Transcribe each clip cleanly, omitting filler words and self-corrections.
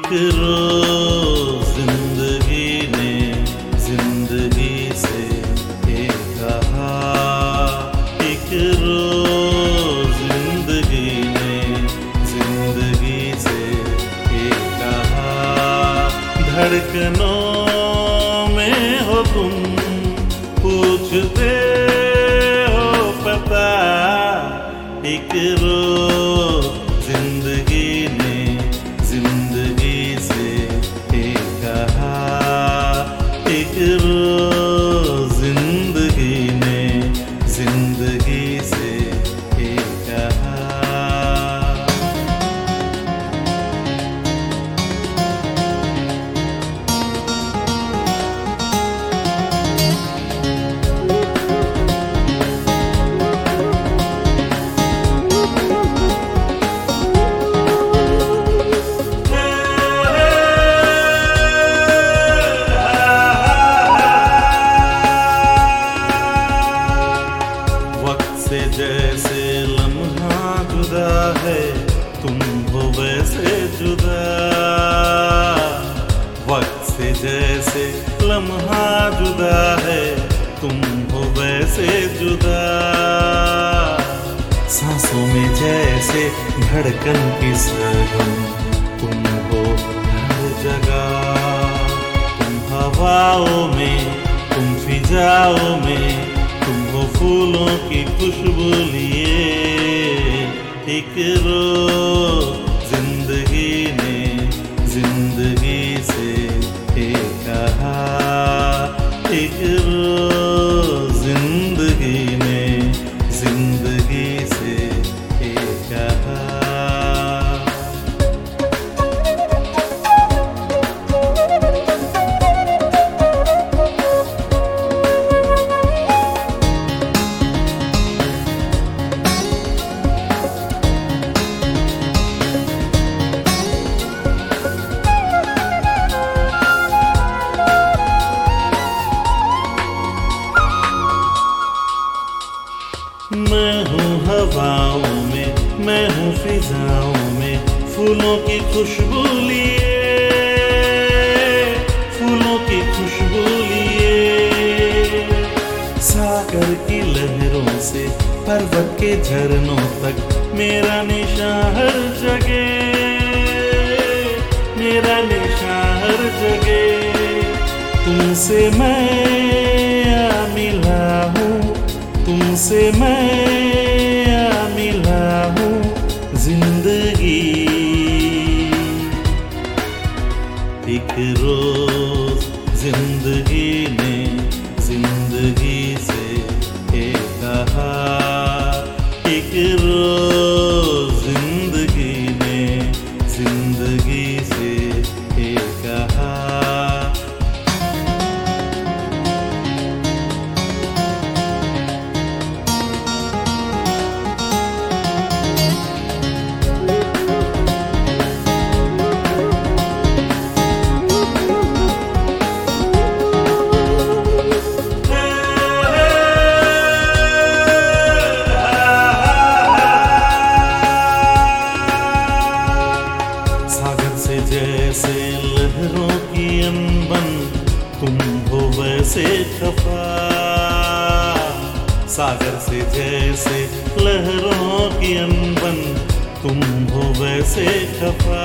एक रोज जिंदगी ने जिंदगी से ये कहा, एक रोज जिंदगी ने जिंदगी से ये कहा, धड़कनों में हो तुम, पूछते हो पता, एक रोज जिंदगी ने जिंदगी से ये कहा, एक रोज जिंदगी ने जिंदगी से ये कहा। जैसे लम्हा जुदा है, तुम हो वैसे जुदा, वक्त से जैसे लम्हा जुदा है, तुम हो वैसे जुदा, सांसों में जैसे धड़कन की सरगम, तुम हो हर जगह, तुम हवाओं में, तुम फिजाओं में, तुम हो फूलों की खुशबू लिए, एक रोज जिंदगी ने जिंदगी से ये कहा, एक रोज जिंदगी ने जिंदगी से ये कहा। मैं हूँ हवाओं में, मैं हूँ फिजाओं में, फूलों की खुशबू लिए, फूलों की खुशबू लिए, सागर की लहरों से पर्वत के झरनों तक, मेरा निशान हर जगह, मेरा निशान हर जगह, तुमसे मैं मिला हूँ, तुमसे मैं मिला हूँ जिंदगी, एक रोज जिंदगी ने जिंदगी से ये कहा, एक रोज जिंदगी ने जिंदगी से ये कहा। जैसे लहरों की अनबन, तुम हो वैसे खफा, सागर से जैसे लहरों की अनबन, तुम हो वैसे खफा,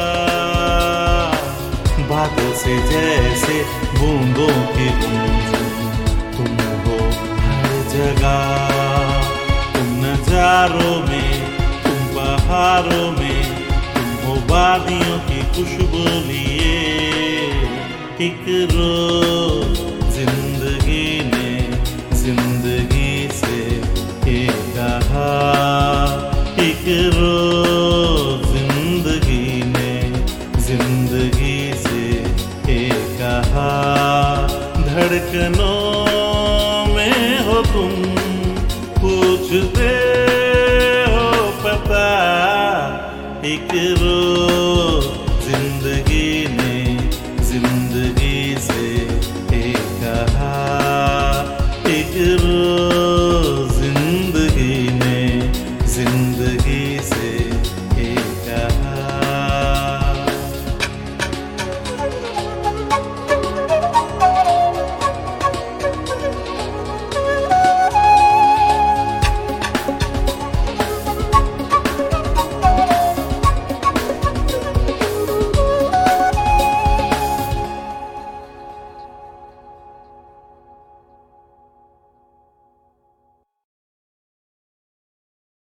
बादल से जैसे बूंदों की गुंजन, तुम हो हर जगह, तुम नजारों में, तुम बहारों में, वादियों की खुशबू लिए, एक रोज जिंदगी ने जिंदगी से ये कहा, एक रोज जिंदगी ने जिंदगी से ये कहा, धड़कनों में हो तुम, पूछते हो पता, एक